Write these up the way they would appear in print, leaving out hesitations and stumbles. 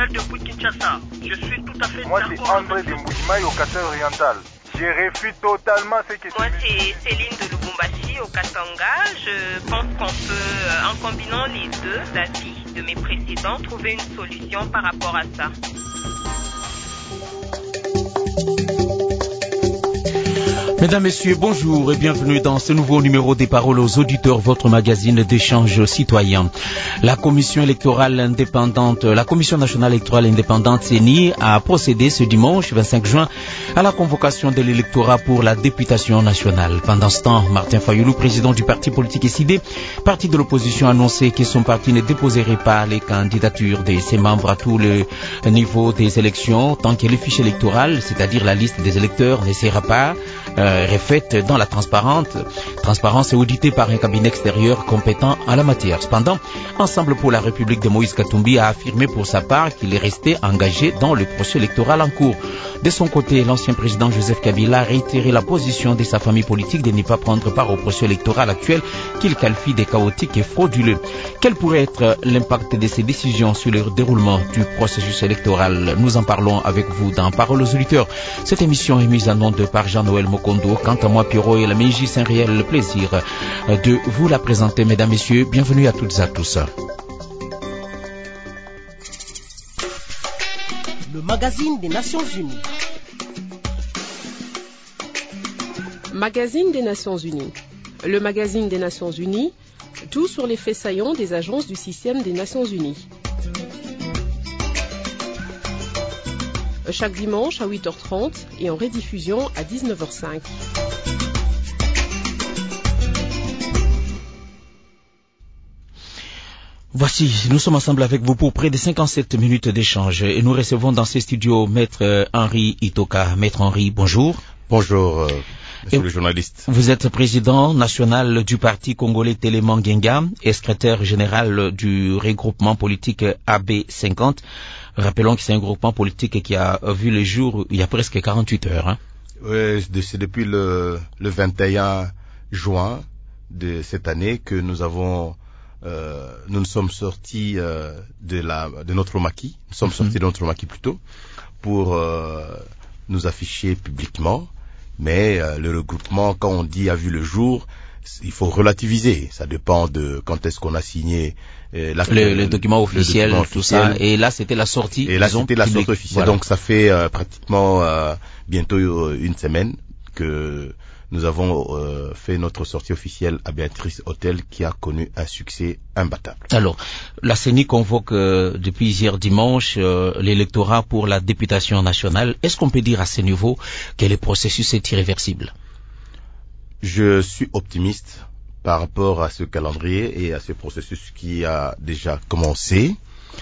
appelle depuis Kinshasa. Je suis tout à fait Moi, d'accord. c'est André de Moujimaï au Katanga-Oriental. Je refuse totalement ce que tu Moi, dis. c'est Céline de Lubumbashi au Katanga. Je pense qu'on peut, en combinant les deux avis de mes précédents, trouver une solution par rapport à ça. Mesdames, Messieurs, bonjour et bienvenue dans ce nouveau numéro des Paroles aux auditeurs, votre magazine d'échange citoyen. La Commission nationale électorale indépendante CENI a procédé ce dimanche 25 juin à la convocation de l'électorat pour la députation nationale. Pendant ce temps, Martin Fayoulou, président du parti politique SID, parti de l'opposition, a annoncé que son parti ne déposerait pas les candidatures de ses membres à tous les niveaux des élections tant que le fichier électoral, c'est-à-dire la liste des électeurs, ne sera pas refaite dans la transparence est auditée par un cabinet extérieur compétent en la matière. Cependant, Ensemble pour la République de Moïse Katumbi a affirmé pour sa part qu'il est resté engagé dans le processus électoral en cours. De son côté, l'ancien président Joseph Kabila a réitéré la position de sa famille politique de ne pas prendre part au processus électoral actuel qu'il qualifie de chaotique et frauduleux. Quel pourrait être l'impact de ces décisions sur le déroulement du processus électoral? Nous en parlons avec vous dans Paroles aux auditeurs. Cette émission est mise en onde par Jean-Noël Mokondo. Quant à moi, Pierrot et la Mégie, c'est un réel plaisir de vous la présenter, mesdames, messieurs. Bienvenue à toutes et à tous. Le magazine des Nations Unies. Magazine des Nations Unies. Le magazine des Nations Unies, tout sur les faits saillants des agences du système des Nations Unies. Chaque dimanche à 8h30 et en rediffusion à 19h05. Voici, nous sommes ensemble avec vous pour près de 57 minutes d'échange et nous recevons dans ces studios Maître Henri Itoka. Maître Henri, bonjour. Bonjour, monsieur le journaliste. Vous êtes président national du parti congolais Téléman Genga et secrétaire général du regroupement politique AB50. Rappelons que c'est un groupement politique qui a vu le jour il y a presque 48 heures. Hein. Oui, c'est depuis le 21 juin de cette année que nous sommes sortis de notre maquis. Nous sommes sortis de notre maquis plutôt pour nous afficher publiquement. Mais le regroupement, quand on dit a vu le jour, il faut relativiser. Ça dépend de quand est-ce qu'on a signé le document officiel, tout ça. Et là, c'était la sortie. Et là, c'était la sortie officielle. Voilà. Donc, ça fait pratiquement bientôt une semaine que nous avons fait notre sortie officielle à Béatrice Hôtel, qui a connu un succès imbattable. Alors, la CENI convoque depuis hier dimanche l'électorat pour la députation nationale. Est-ce qu'on peut dire à ce niveau que le processus est irréversible? Je suis optimiste par rapport à ce calendrier et à ce processus qui a déjà commencé.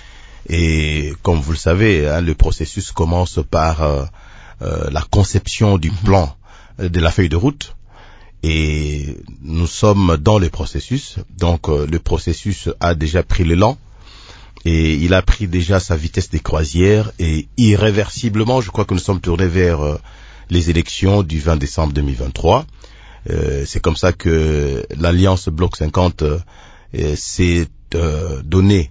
Et comme vous le savez, hein, le processus commence par la conception du plan de la feuille de route. Et nous sommes dans le processus. Donc le processus a déjà pris l'élan. Et il a pris déjà sa vitesse de croisière. Et irréversiblement, je crois que nous sommes tournés vers les élections du 20 décembre 2023. C'est comme ça que l'Alliance Bloc 50 s'est donné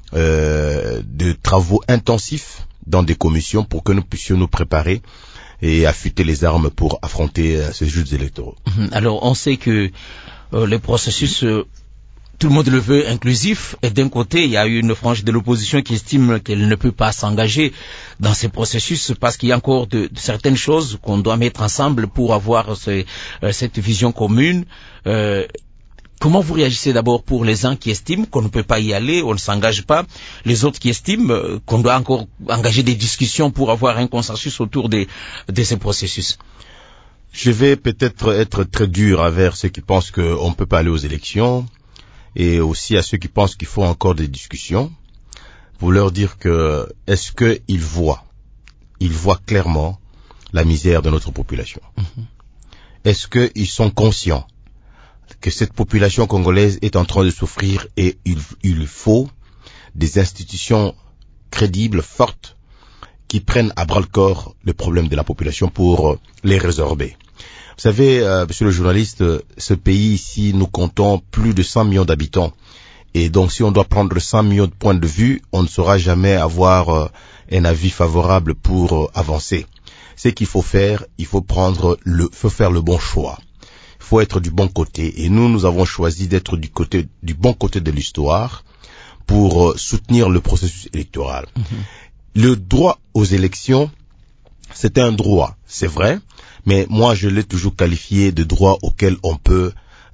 de travaux intensifs dans des commissions pour que nous puissions nous préparer et affûter les armes pour affronter ces jeux électoraux. Alors, on sait que le processus, tout le monde le veut inclusif, et d'un côté, il y a une frange de l'opposition qui estime qu'elle ne peut pas s'engager dans ces processus parce qu'il y a encore de certaines choses qu'on doit mettre ensemble pour avoir cette vision commune. Comment vous réagissez d'abord pour les uns qui estiment qu'on ne peut pas y aller, on ne s'engage pas, les autres qui estiment qu'on doit encore engager des discussions pour avoir un consensus autour de ces processus? Je vais peut-être être très dur envers ceux qui pensent qu'on ne peut pas aller aux élections et aussi à ceux qui pensent qu'il faut encore des discussions, pour leur dire que est-ce qu'ils voient clairement la misère de notre population? Est-ce qu'ils sont conscients que cette population congolaise est en train de souffrir et il faut des institutions crédibles, fortes, qui prennent à bras-le-corps le problème de la population pour les résorber. Vous savez, monsieur le journaliste, ce pays ici, nous comptons plus de 100 millions d'habitants Et donc, si on doit prendre 100 millions de points de vue, on ne saura jamais avoir un avis favorable pour avancer. Ce qu'il faut faire, il faut faire le bon choix. Il faut être du bon côté. Et nous avons choisi d'être du bon côté de l'histoire pour soutenir le processus électoral. Le droit aux élections, c'est un droit, c'est vrai, mais moi je l'ai toujours qualifié de droit auquel on peut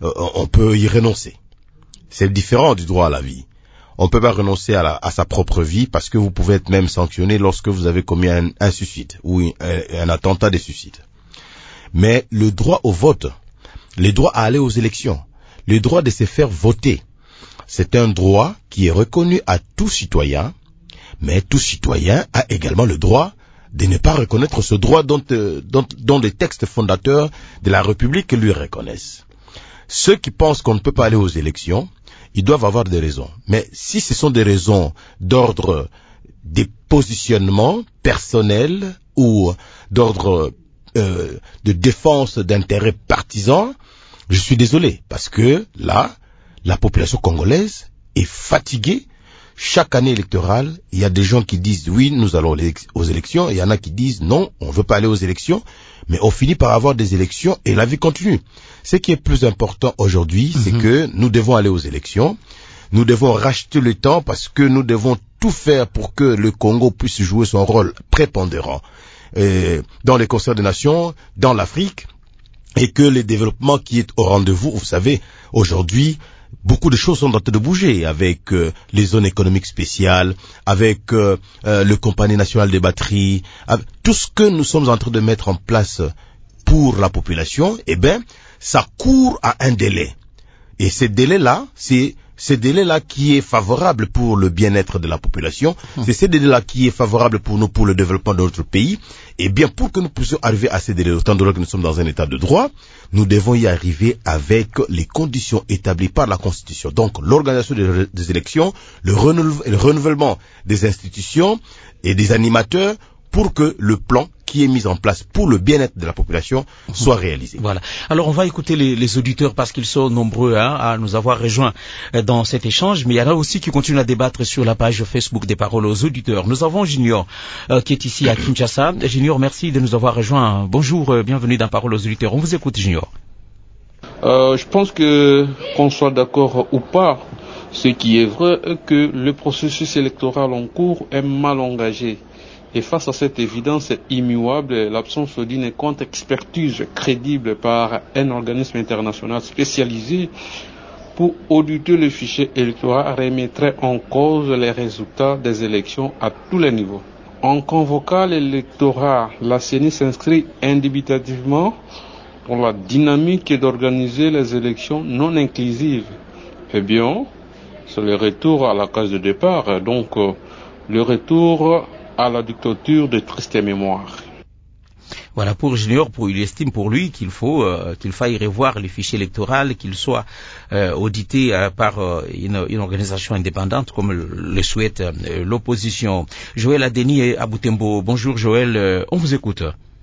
y renoncer. C'est différent du droit à la vie. On ne peut pas renoncer à sa propre vie parce que vous pouvez être même sanctionné lorsque vous avez commis un suicide ou un attentat de suicide. Mais le droit au vote, le droit à aller aux élections, le droit de se faire voter, c'est un droit qui est reconnu à tout citoyen, mais tout citoyen a également le droit de ne pas reconnaître ce droit dont les textes fondateurs de la République lui reconnaissent. Ceux qui pensent qu'on ne peut pas aller aux élections, ils doivent avoir des raisons. Mais si ce sont des raisons d'ordre des positionnements personnels ou d'ordre de défense d'intérêts partisans, je suis désolé, parce que là, la population congolaise est fatiguée. Chaque année électorale, il y a des gens qui disent oui, nous allons aux élections, et il y en a qui disent non, on ne veut pas aller aux élections, mais on finit par avoir des élections et la vie continue. Ce qui est plus important aujourd'hui, c'est que nous devons aller aux élections, nous devons racheter le temps parce que nous devons tout faire pour que le Congo puisse jouer son rôle prépondérant dans les concerts des nations, dans l'Afrique, et que le développement qui est au rendez-vous, vous savez, aujourd'hui, beaucoup de choses sont en train de bouger avec les zones économiques spéciales, avec le Compagnie nationale des batteries, avec tout ce que nous sommes en train de mettre en place pour la population, eh bien, ça court à un délai. Et ce délai-là, c'est ce délai-là qui est favorable pour le bien-être de la population, c'est ce délai-là qui est favorable pour nous, pour le développement de notre pays. Et bien, pour que nous puissions arriver à ces délais, autant de que nous sommes dans un état de droit, nous devons y arriver avec les conditions établies par la Constitution. Donc, l'organisation des élections, le renouvellement des institutions et des animateurs pour que le plan qui est mis en place pour le bien-être de la population soit réalisé. Voilà. Alors on va écouter les auditeurs parce qu'ils sont nombreux à nous avoir rejoints dans cet échange, mais il y en a aussi qui continuent à débattre sur la page Facebook des paroles aux auditeurs. Nous avons Junior qui est ici à Kinshasa. Junior, merci de nous avoir rejoints. Bonjour, bienvenue dans Paroles aux auditeurs. On vous écoute, Junior. Je pense que qu'on soit d'accord ou pas, ce qui est vrai est que le processus électoral en cours est mal engagé. Et face à cette évidence immuable, l'absence d'une contre-expertise crédible par un organisme international spécialisé pour auditer le fichier électoral remettrait en cause les résultats des élections à tous les niveaux. En convoquant l'électorat, la CENI s'inscrit indubitativement dans la dynamique d'organiser les élections non inclusives. Eh bien, c'est le retour à la case de départ, donc le retour à la dictature de triste mémoire. Voilà, pour Junior, il estime pour lui qu'il faille revoir le fichier électoral, qu'il soit audité par une organisation indépendante comme le souhaite l'opposition. Joël Adeni à Butembo. Bonjour Joël, on vous écoute.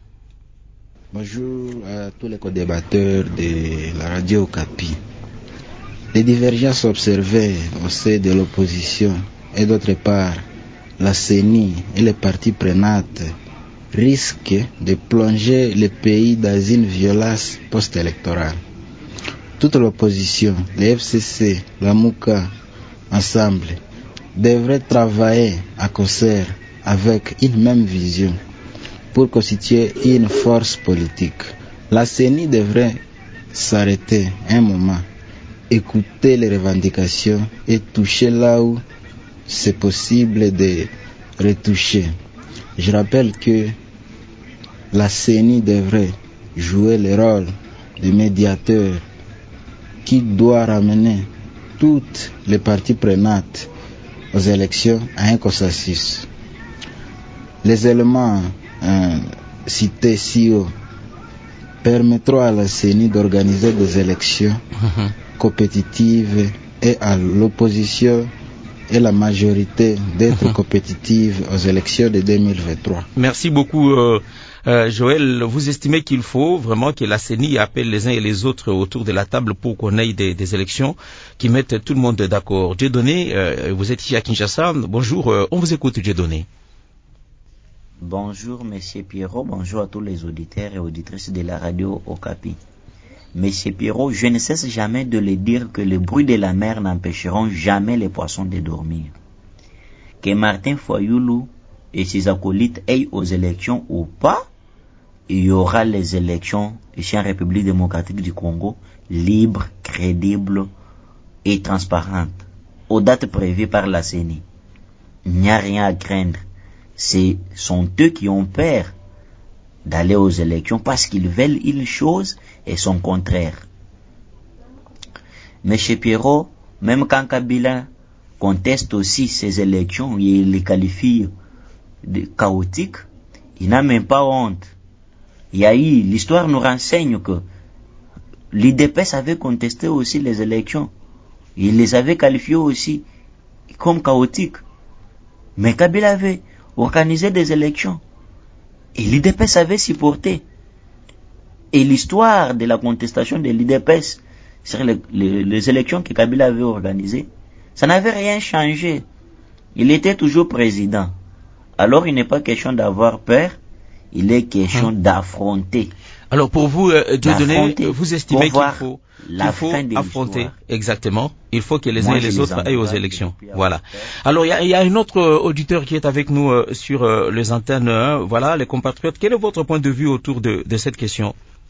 Bonjour à tous les co-débatteurs de la radio Okapi. Les divergences observées au sein de l'opposition et d'autre part la CENI et les parties prenantes risquent de plonger le pays dans une violence post-électorale. Toute l'opposition, les FCC, la MOUCA, ensemble, devraient travailler à concert avec une même vision pour constituer une force politique. La CENI devrait s'arrêter un moment, écouter les revendications et toucher là où c'est possible de retoucher. Je rappelle que la CENI devrait jouer le rôle de médiateur qui doit ramener toutes les parties prenantes aux élections à un consensus. Les éléments cités ci haut permettront à la CENI d'organiser des élections compétitives et à l'opposition et la majorité d'être compétitive aux élections de 2023. Merci beaucoup Joël. Vous estimez qu'il faut vraiment que la CENI appelle les uns et les autres autour de la table pour qu'on ait des élections qui mettent tout le monde d'accord. Dieudonné, vous êtes ici à Kinshasa. Bonjour, on vous écoute Dieudonné. Bonjour Monsieur Pierrot, bonjour à tous les auditeurs et auditrices de la radio Okapi. Monsieur Pierrot, je ne cesse jamais de le dire que le bruit de la mer n'empêcheront jamais les poissons de dormir. Que Martin Fayulu et ses acolytes aillent aux élections ou pas, il y aura les élections ici en République démocratique du Congo, libres, crédibles et transparentes, aux dates prévues par la CENI. Il n'y a rien à craindre. Ce sont eux qui ont peur d'aller aux élections parce qu'ils veulent une chose et son contraire. Monsieur Pierrot, même quand Kabila conteste aussi ces élections et il les qualifie de chaotiques, il n'a même pas honte. L'histoire nous renseigne que l'UDPS avait contesté aussi les élections. Il les avait qualifiées aussi comme chaotiques. Mais Kabila avait organisé des élections. Et l'UDPS avait supporté. Et l'histoire de la contestation de l'UDPS sur les élections que Kabila avait organisées, ça n'avait rien changé. Il était toujours président. Alors il n'est pas question d'avoir peur, il est question d'affronter. Alors pour vous, Dieudonné, vous estimez qu'il faut affronter. Exactement. Il faut que les uns et les autres aillent aux élections. Voilà. Alors il y a un autre auditeur qui est avec nous sur les antennes. Voilà, les compatriotes. Quel est votre point de vue autour de cette question?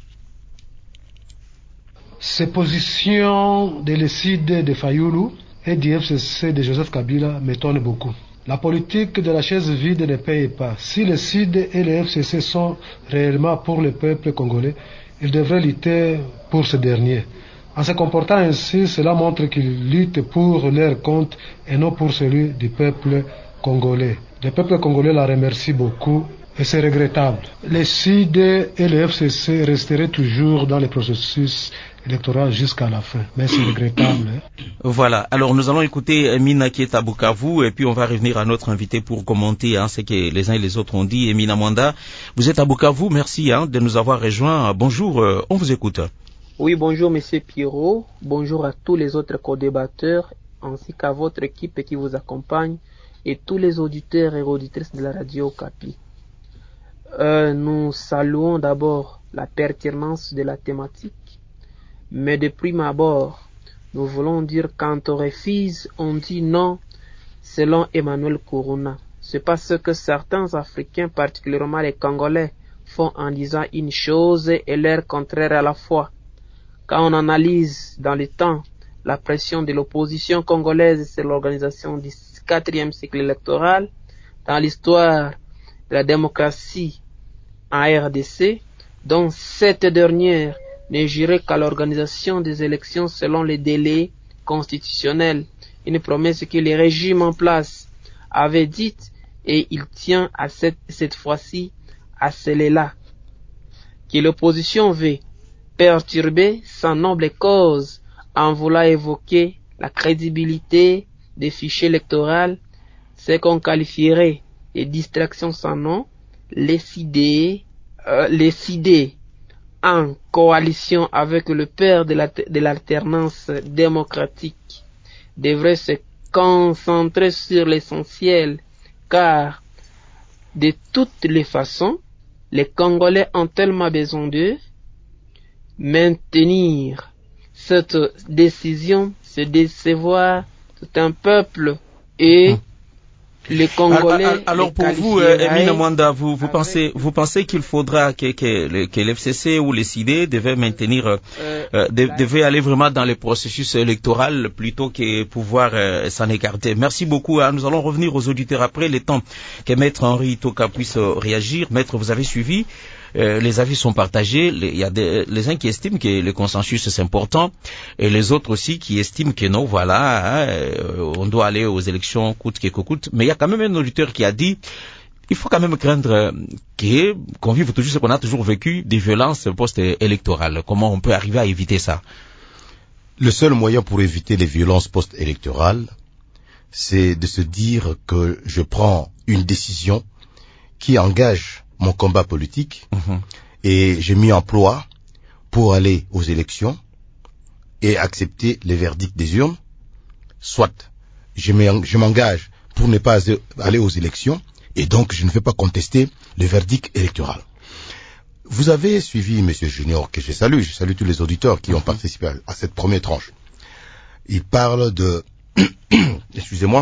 Ces positions de l'ECID de Fayulu et du FCC de Joseph Kabila m'étonnent beaucoup. La politique de la chaise vide ne paye pas. Si le CID et le FCC sont réellement pour le peuple congolais, ils devraient lutter pour ce dernier. En se comportant ainsi, cela montre qu'ils luttent pour leur compte et non pour celui du peuple congolais. Le peuple congolais la remercie beaucoup et c'est regrettable. Le CID et le FCC resteraient toujours dans le processus électoral jusqu'à la fin, mais c'est regrettable. Voilà, alors nous allons écouter Emina qui est à Bukavu et puis on va revenir à notre invité pour commenter ce que les uns et les autres ont dit. Emina Mwanda, vous êtes à Bukavu, merci de nous avoir rejoints. Bonjour, on vous écoute. Oui, bonjour Monsieur Pierrot, bonjour à tous les autres co-débatteurs ainsi qu'à votre équipe qui vous accompagne et tous les auditeurs et auditrices de la radio Okapi. Nous saluons d'abord la pertinence de la thématique, mais de prime abord, nous voulons dire quand on refuse, on dit non, selon Emmanuel Corona. C'est pas ce que certains Africains, particulièrement les Congolais, font en disant une chose et leur contraire à la fois. Quand on analyse dans le temps la pression de l'opposition congolaise sur l'organisation du 4e cycle électoral, dans l'histoire de la démocratie en RDC, dont cette dernière ne jurait qu'à l'organisation des élections selon les délais constitutionnels, une promesse que le régime en place avait dite et il tient à cette fois-ci à celle-là, que l'opposition veut perturber sans noble cause en voulant évoquer la crédibilité des fichiers électoraux, ce qu'on qualifierait de distractions sans nom, les idées en coalition avec le père de l'alternance démocratique devrait se concentrer sur l'essentiel, car de toutes les façons, les Congolais ont tellement besoin d'eux. Maintenir cette décision, c'est décevoir tout un peuple et les Congolais. Alors pour vous, Emina Mwanda, vous pensez qu'il faudra que l'FCC ou les CID devaient maintenir, devaient aller vraiment dans le processus électoral plutôt que pouvoir s'en écarter. Merci beaucoup. Nous allons revenir aux auditeurs après le temps que Maître Henri Toka puisse réagir. Maître, vous avez suivi. Les avis sont partagés. Il y a les uns qui estiment que le consensus c'est important et les autres aussi qui estiment que non, voilà, on doit aller aux élections coûte que coûte. Mais il y a quand même un auditeur qui a dit il faut quand même craindre qu'on vive toujours ce qu'on a toujours vécu, des violences post-électorales. Comment on peut arriver à éviter ça? Le seul moyen pour éviter les violences post-électorales, c'est de se dire que je prends une décision qui engage mon combat politique et je m'y emploie pour aller aux élections et accepter les verdicts des urnes, soit je m'engage pour ne pas aller aux élections et donc je ne vais pas contester le verdict électoral. Vous avez suivi M. Junior, que je salue tous les auditeurs qui ont participé à cette première tranche. Il parle de, excusez-moi,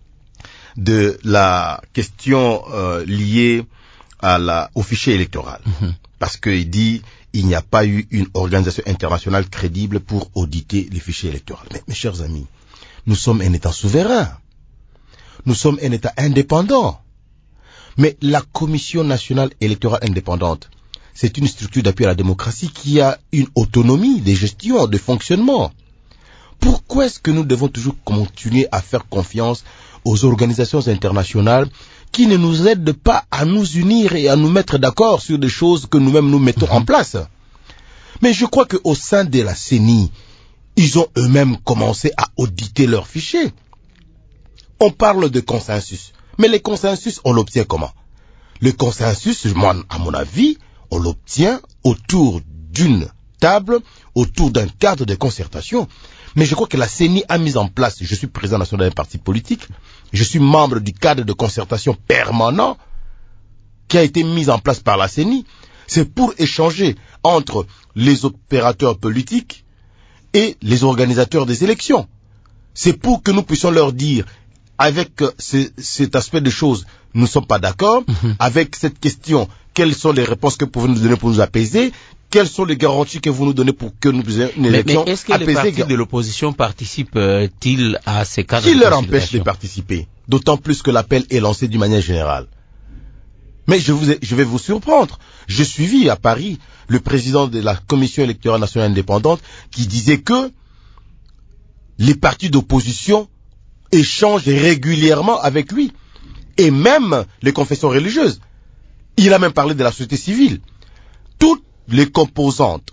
de la question liée au fichier électoral. Parce qu'il dit il n'y a pas eu une organisation internationale crédible pour auditer les fichiers électoraux. Mais mes chers amis, nous sommes un État souverain. Nous sommes un État indépendant. Mais la Commission nationale électorale indépendante, c'est une structure d'appui à la démocratie qui a une autonomie de gestion, de fonctionnement. Pourquoi est-ce que nous devons toujours continuer à faire confiance aux organisations internationales qui ne nous aident pas à nous unir et à nous mettre d'accord sur des choses que nous-mêmes nous mettons en place? Mais je crois qu'au sein de la CENI, ils ont eux-mêmes commencé à auditer leurs fichiers. On parle de consensus. Mais le consensus, on l'obtient comment? Le consensus, à mon avis, on l'obtient autour d'une table, autour d'un cadre de concertation. Mais je crois que la CENI a mis en place, je suis président national d'un parti politique, je suis membre du cadre de concertation permanent qui a été mis en place par la CENI. C'est pour échanger entre les opérateurs politiques et les organisateurs des élections. C'est pour que nous puissions leur dire, avec cet aspect de choses, nous ne sommes pas d'accord. Avec cette question, quelles sont les réponses que vous pouvez nous donner pour nous apaiser? Quelles sont les garanties que vous nous donnez pour que nous puissions une élection mais est-ce que apaisée? les partis de l'opposition participent-ils à ces cadres de Qui leur empêche de participer? D'autant plus que l'appel est lancé d'une manière générale. Mais je vais vous surprendre. Je suivis à Paris le président de la Commission électorale nationale indépendante qui disait que les partis d'opposition échangent régulièrement avec lui. Et même les confessions religieuses. Il a même parlé de la société civile. Toutes les composantes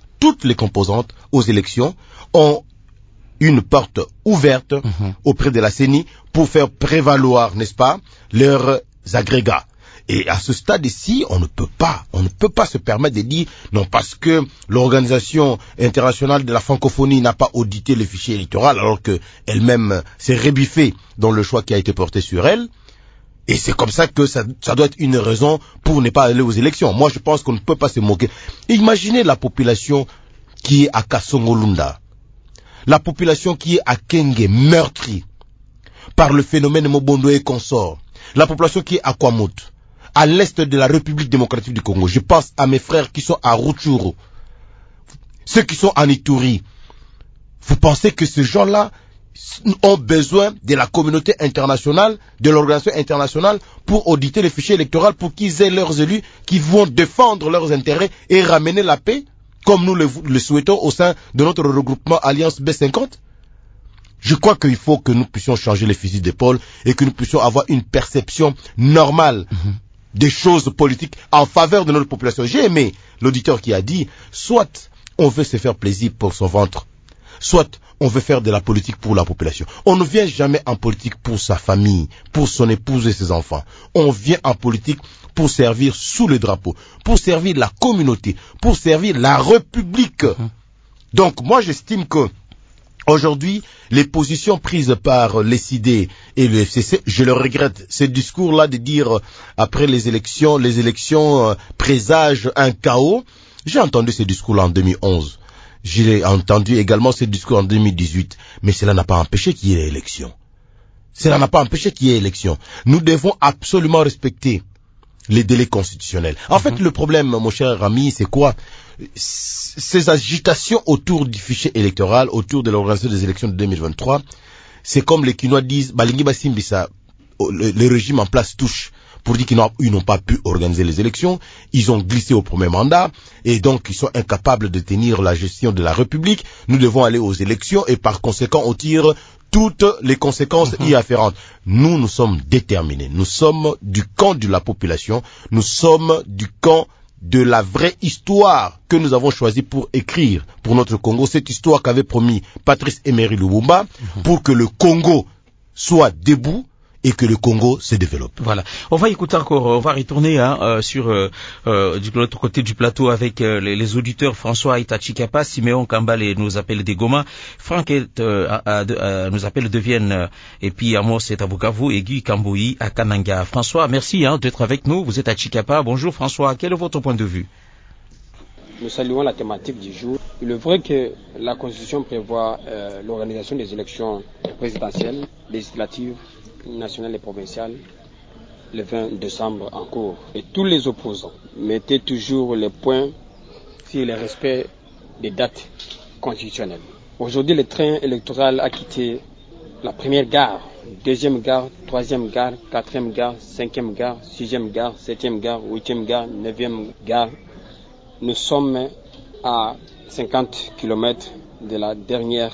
aux élections ont une porte ouverte auprès de la CENI pour faire prévaloir, n'est-ce pas, leurs agrégats. Et à ce stade ici, on ne peut pas se permettre de dire non parce que l'Organisation internationale de la francophonie n'a pas audité le fichier électoral alors que elle-même s'est rébuffée dans le choix qui a été porté sur elle. Et c'est comme ça que ça doit être une raison pour ne pas aller aux élections. Moi, je pense qu'on ne peut pas se moquer. Imaginez la population qui est à Kasongolunda, la population qui est à Kenge, meurtrie par le phénomène Mobondo et consorts, la population qui est à Kwamut, à l'est de la République démocratique du Congo. Je pense à mes frères qui sont à Rutshuru, ceux qui sont en Ituri. Vous pensez que ces gens-là ont besoin de la communauté internationale, de l'organisation internationale pour auditer les fichiers électoraux, pour qu'ils aient leurs élus qui vont défendre leurs intérêts et ramener la paix, comme nous le souhaitons au sein de notre regroupement Alliance B50? Je crois qu'il faut que nous puissions changer les fusils d'épaule et que nous puissions avoir une perception normale des choses politiques en faveur de notre population. J'ai aimé l'auditeur qui a dit, soit on veut se faire plaisir pour son ventre, soit on veut faire de la politique pour la population. On ne vient jamais en politique pour sa famille, pour son épouse et ses enfants. On vient en politique pour servir sous le drapeau, pour servir la communauté, pour servir la République. Donc moi j'estime que aujourd'hui, les positions prises par l'ECD et le FCC, je le regrette. Ce discours-là de dire après les élections présagent un chaos. J'ai entendu ce discours-là en 2011. J'ai entendu également ce discours en 2018. Mais cela n'a pas empêché qu'il y ait élection. Nous devons absolument respecter les délais constitutionnels. En fait, le problème, mon cher ami, c'est quoi? Ces agitations autour du fichier électoral, autour de l'organisation des élections de 2023, c'est comme les Kinois disent, Balingi Basimbisa, le régime en place touche pour dire qu'ils n'ont pas pu organiser les élections, ils ont glissé au premier mandat, et donc ils sont incapables de tenir la gestion de la République. Nous devons aller aux élections, et par conséquent, on tire toutes les conséquences y afférentes. Nous sommes déterminés. Nous sommes du camp de la population. Nous sommes du camp de la vraie histoire que nous avons choisi pour écrire pour notre Congo. Cette histoire qu'avait promis Patrice Emery Lumumba pour que le Congo soit debout et que le Congo se développe. Voilà. On va écouter encore, on va retourner sur de l'autre côté du plateau avec les auditeurs. François Itachikapa, Siméon Kambale nous appelle de Goma, Franck nous appelle de Vienne, et puis Amos est à Bukavu, et Guy Kamboui à Kananga. François, merci d'être avec nous. Vous êtes à Chikapa. Bonjour François, quel est votre point de vue? Nous saluons la thématique du jour. Il est vrai que la Constitution prévoit l'organisation des élections présidentielles, législatives, nationales et provinciales le 20 décembre en cours. Et tous les opposants mettaient toujours les points sur le respect des dates constitutionnelles. Aujourd'hui, le train électoral a quitté la première gare, deuxième gare, troisième gare, quatrième gare, cinquième gare, sixième gare, septième gare, huitième gare, neuvième gare. Nous sommes à 50 km de la dernière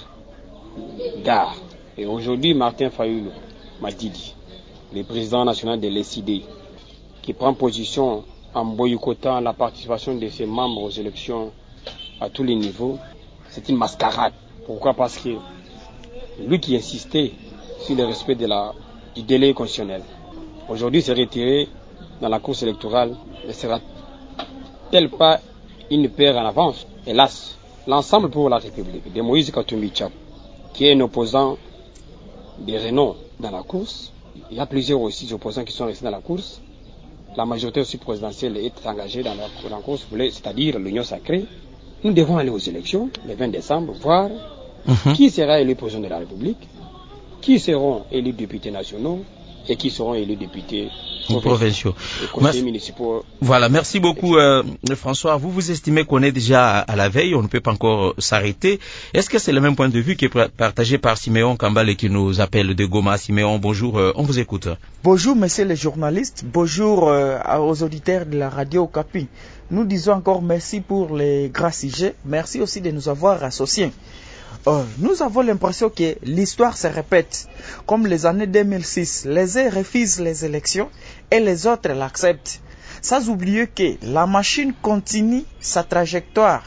gare. Et aujourd'hui, Martin Fayoulou Madidi, le président national de l'ECD, qui prend position en boycottant la participation de ses membres aux élections à tous les niveaux, c'est une mascarade. Pourquoi? Parce que lui qui insistait sur le respect du délai constitutionnel, aujourd'hui s'est retiré dans la course électorale ne sera-t-elle pas une paire en avance? Hélas, l'ensemble pour la République de Moïse Katumbi Tchap, qui est un opposant de renom dans la course, il y a plusieurs aussi opposants qui sont restés dans la course. La majorité aussi présidentielle est engagée dans la course, c'est-à-dire l'Union sacrée. Nous devons aller aux élections le 20 décembre, voir qui sera élu président de la République, qui seront élus députés nationaux et qui seront élus députés provinciaux. Municipaux. Voilà, merci beaucoup François. Vous estimez qu'on est déjà à la veille, on ne peut pas encore s'arrêter. Est-ce que c'est le même point de vue qui est partagé par Siméon Kambale qui nous appelle de Goma? Siméon, bonjour, on vous écoute. Bonjour monsieur le journaliste, bonjour aux auditeurs de la radio Okapi. Nous disons encore merci pour les grands sujets, merci aussi de nous avoir associés. Nous avons l'impression que l'histoire se répète. Comme les années 2006, les uns refusent les élections et les autres l'acceptent. Sans oublier que la machine continue sa trajectoire.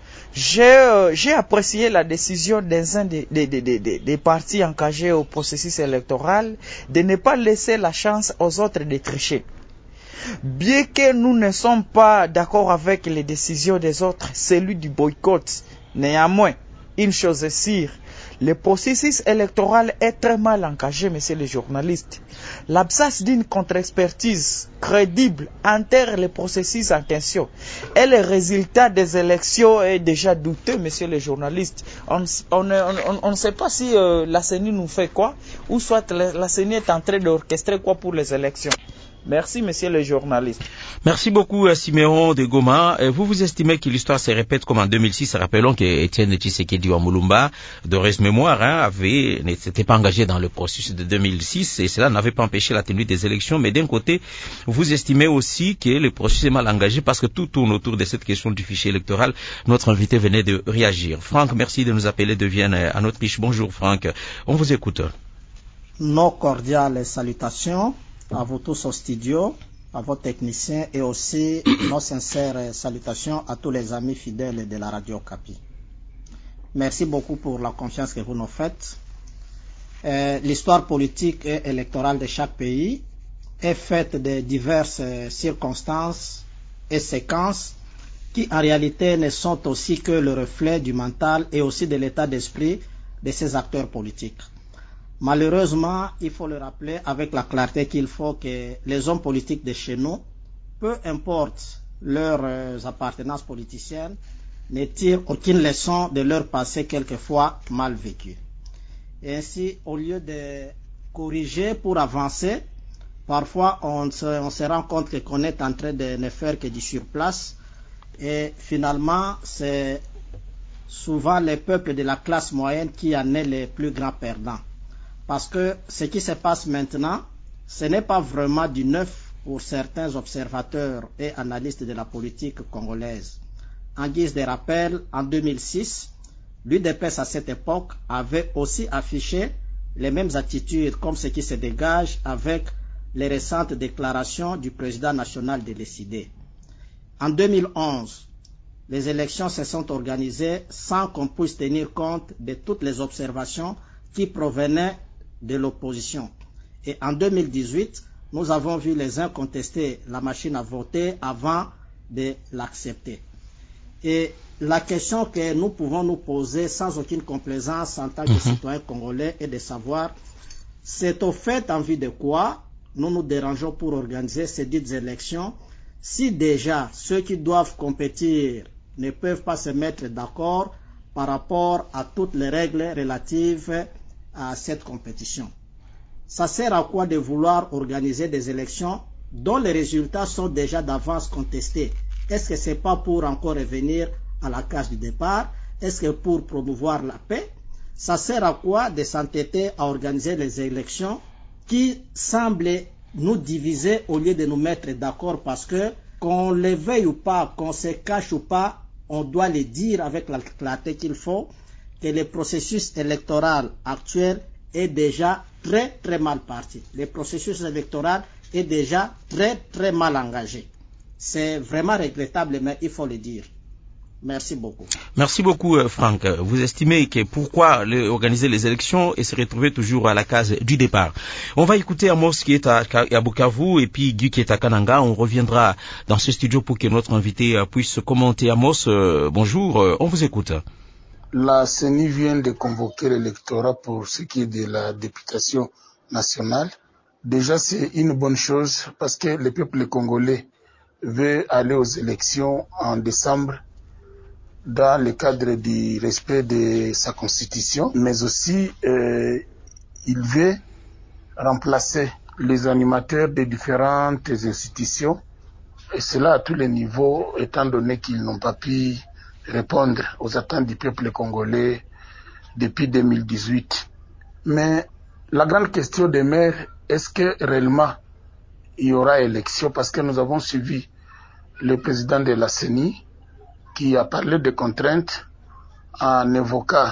J'ai apprécié la décision des partis engagés au processus électoral de ne pas laisser la chance aux autres de tricher. Bien que nous ne sommes pas d'accord avec les décisions des autres, celui du boycott, néanmoins, une chose est sûre, le processus électoral est très mal engagé, monsieur le journaliste. L'absence d'une contre-expertise crédible enterre le processus en question. Et le résultat des élections est déjà douteux, monsieur le journaliste. On ne sait pas si la CENI nous fait quoi, ou soit la CENI est en train d'orchestrer quoi pour les élections. Merci, monsieur le journaliste. Merci beaucoup, Siméon de Goma. Vous estimez que l'histoire se répète comme en 2006. Rappelons qu'Étienne Tshisekedi Wamulumba, de reste mémoire, ne s'était pas engagé dans le processus de 2006 et cela n'avait pas empêché la tenue des élections. Mais d'un côté, vous estimez aussi que le processus est mal engagé parce que tout tourne autour de cette question du fichier électoral. Notre invité venait de réagir. Franck, merci de nous appeler de Vienne en Autriche. Bonjour, Franck. On vous écoute. Nos cordiales salutations à vous tous au studio, à vos techniciens et aussi nos sincères salutations à tous les amis fidèles de la radio Okapi. Merci beaucoup pour la confiance que vous nous faites. L'histoire politique et électorale de chaque pays est faite de diverses circonstances et séquences qui en réalité ne sont aussi que le reflet du mental et aussi de l'état d'esprit de ces acteurs politiques. Malheureusement, il faut le rappeler avec la clarté qu'il faut que les hommes politiques de chez nous, peu importe leurs appartenances politiciennes, ne tirent aucune leçon de leur passé quelquefois mal vécu. Et ainsi, au lieu de corriger pour avancer, parfois on se rend compte qu'on est en train de ne faire que du surplace. Et finalement, c'est souvent les peuples de la classe moyenne qui en est les plus grands perdants. Parce que ce qui se passe maintenant, ce n'est pas vraiment du neuf pour certains observateurs et analystes de la politique congolaise. En guise de rappel, en 2006, l'UDPS à cette époque avait aussi affiché les mêmes attitudes comme ce qui se dégage avec les récentes déclarations du président national de l'ECD. En 2011, les élections se sont organisées sans qu'on puisse tenir compte de toutes les observations qui provenaient de l'opposition. Et en 2018, nous avons vu les uns contester la machine à voter avant de l'accepter. Et la question que nous pouvons nous poser sans aucune complaisance en tant que citoyens congolais est de savoir, c'est au fait en vue de quoi nous nous dérangeons pour organiser ces dites élections, si déjà ceux qui doivent compétir ne peuvent pas se mettre d'accord par rapport à toutes les règles relatives à cette compétition. Ça sert à quoi de vouloir organiser des élections dont les résultats sont déjà d'avance contestés? Est-ce que c'est pas pour encore revenir à la case du départ? Est-ce que pour promouvoir la paix? Ça sert à quoi de s'entêter à organiser les élections qui semblent nous diviser au lieu de nous mettre d'accord, parce que qu'on le veuille ou pas, qu'on se cache ou pas, on doit le dire avec la clarté qu'il faut, que le processus électoral actuel est déjà très très mal parti. Le processus électoral est déjà très très mal engagé. C'est vraiment regrettable, mais il faut le dire. Merci beaucoup. Merci beaucoup, Franck. Vous estimez que pourquoi organiser les élections et se retrouver toujours à la case du départ? On va écouter Amos qui est à Bukavu et puis Guy qui est à Kananga. On reviendra dans ce studio pour que notre invité puisse commenter. Amos, bonjour, on vous écoute. La CENI vient de convoquer l'électorat pour ce qui est de la députation nationale. Déjà, c'est une bonne chose parce que le peuple congolais veut aller aux élections en décembre dans le cadre du respect de sa constitution, mais aussi il veut remplacer les animateurs des différentes institutions, et cela à tous les niveaux, étant donné qu'ils n'ont pas pu répondre aux attentes du peuple congolais depuis 2018. Mais la grande question demeure, est-ce que réellement il y aura élection? Parce que nous avons suivi le président de la CENI qui a parlé de contraintes en évoquant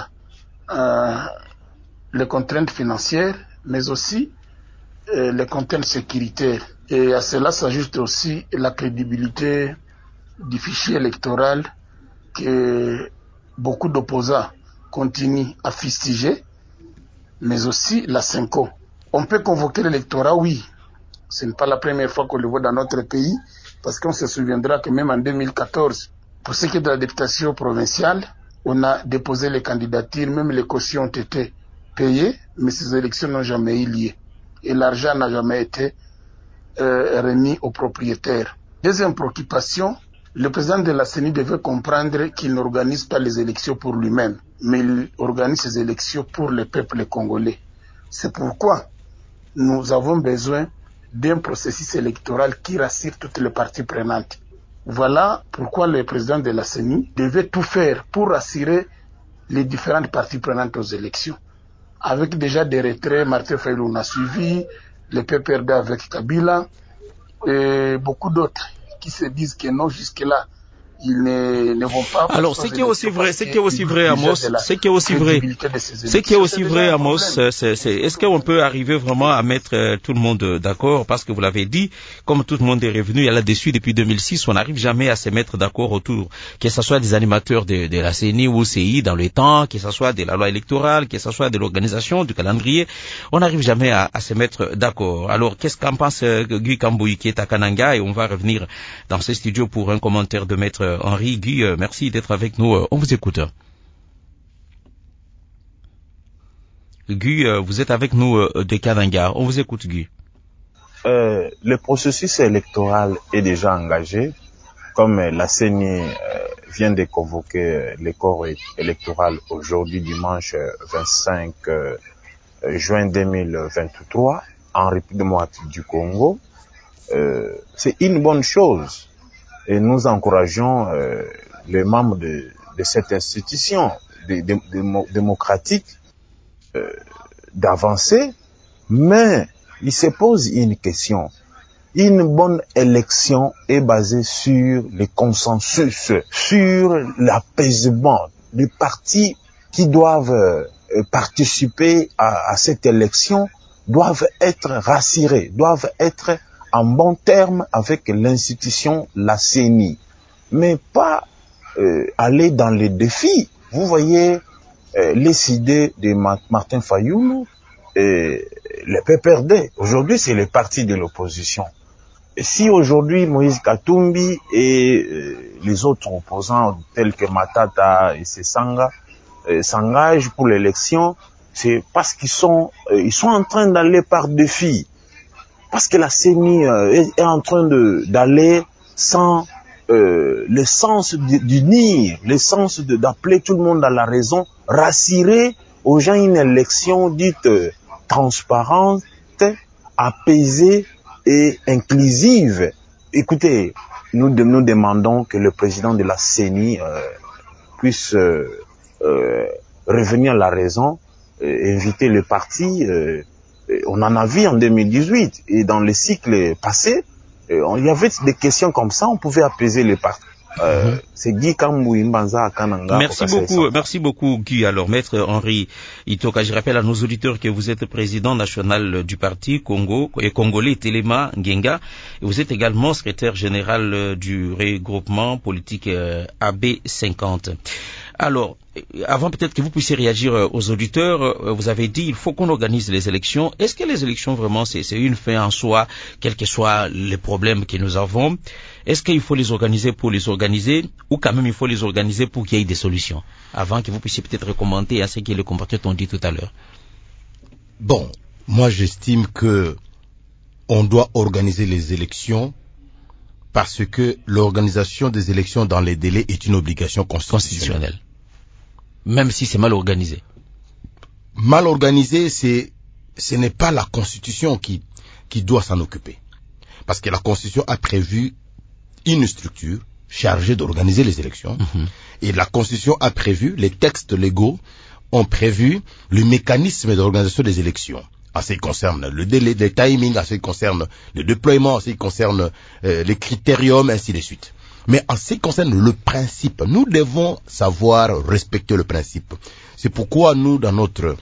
les contraintes financières, mais aussi les contraintes sécuritaires. Et à cela s'ajoute aussi la crédibilité du fichier électoral que beaucoup d'opposants continuent à fustiger, mais aussi la CENCO. On peut convoquer l'électorat, oui. Ce n'est pas la première fois qu'on le voit dans notre pays, parce qu'on se souviendra que même en 2014, pour ce qui est de la députation provinciale, on a déposé les candidatures, même les cautions ont été payées, mais ces élections n'ont jamais eu lieu. Et l'argent n'a jamais été remis aux propriétaires. Deuxième préoccupation, le président de la CENI devait comprendre qu'il n'organise pas les élections pour lui-même, mais il organise ces élections pour le peuple congolais. C'est pourquoi nous avons besoin d'un processus électoral qui rassure toutes les parties prenantes. Voilà pourquoi le président de la CENI devait tout faire pour rassurer les différentes parties prenantes aux élections. Avec déjà des retraits, Martin Fayulu a suivi, le PPRD avec Kabila, et beaucoup d'autres qui se disent que non, jusque-là, ils ne vont pas. Alors, ce qui est aussi vrai, Amos, est-ce qu'on peut arriver vraiment à mettre tout le monde d'accord? Parce que vous l'avez dit, comme tout le monde est revenu là-dessus depuis 2006, on n'arrive jamais à se mettre d'accord autour, que ce soit des animateurs de la CENI ou CI dans le temps, que ce soit de la loi électorale, que ce soit de l'organisation, du calendrier, on n'arrive jamais à se mettre d'accord. Alors, qu'est-ce qu'en pense Guy Kamboui qui est à Kananga, et on va revenir dans ce studio pour un commentaire de maître Henri. Guy, merci d'être avec nous. On vous écoute. Guy, vous êtes avec nous de Kananga. On vous écoute, Guy. Le processus électoral est déjà engagé. Comme la CENI vient de convoquer le corps électoral aujourd'hui, dimanche 25 juin 2023, en République démocratique du Congo, c'est une bonne chose. Et nous encourageons les membres de cette institution démocratique d'avancer, mais il se pose une question. Une bonne élection est basée sur le consensus, sur l'apaisement. Les partis qui doivent participer à cette élection doivent être rassurés, doivent être en bon terme avec l'institution, la CENI, mais pas aller dans les défis. Vous voyez les idées de Martin Fayulu le PPRD. Aujourd'hui, c'est le parti de l'opposition. Et si aujourd'hui Moïse Katumbi et les autres opposants tels que Matata et Sesanga s'engagent pour l'élection, c'est parce qu'ils sont en train d'aller par défi. Parce que la CENI est en train d'aller sans le sens d'unir, le sens d'appeler tout le monde à la raison, rassurer aux gens une élection dite transparente, apaisée et inclusive. Écoutez, nous demandons que le président de la CENI puisse revenir à la raison, inviter le parti. On en a vu en 2018 et dans les cycles passés, il y avait des questions comme ça, on pouvait apaiser les partis. C'est Guy Kambou Mbanza Kananga. Merci beaucoup Guy. Alors maître Henri Itoka, je rappelle à nos auditeurs que vous êtes président national du parti Congo et Congolais Telema Ngenga, et vous êtes également secrétaire général du regroupement politique AB50. Alors, avant peut-être que vous puissiez réagir aux auditeurs, vous avez dit il faut qu'on organise les élections. Est-ce que les élections vraiment c'est une fin en soi, quels que soient les problèmes que nous avons? Est-ce qu'il faut les organiser pour les organiser ou quand même il faut les organiser pour qu'il y ait des solutions? Avant que vous puissiez peut-être commenter à ce que les compatriotes ont dit tout à l'heure. Bon, moi j'estime que on doit organiser les élections parce que l'organisation des élections dans les délais est une obligation constitutionnelle. Même si c'est mal organisé. Mal organisé, ce n'est pas la Constitution qui doit s'en occuper. Parce que la Constitution a prévu une structure chargée d'organiser les élections. Et la Constitution a prévu, les textes légaux ont prévu le mécanisme d'organisation des élections. En ce qui concerne le délai, le timing, en ce qui concerne le déploiement, en ce qui concerne les critériums, ainsi de suite. Mais en ce qui concerne le principe, nous devons savoir respecter le principe. C'est pourquoi nous, dans notre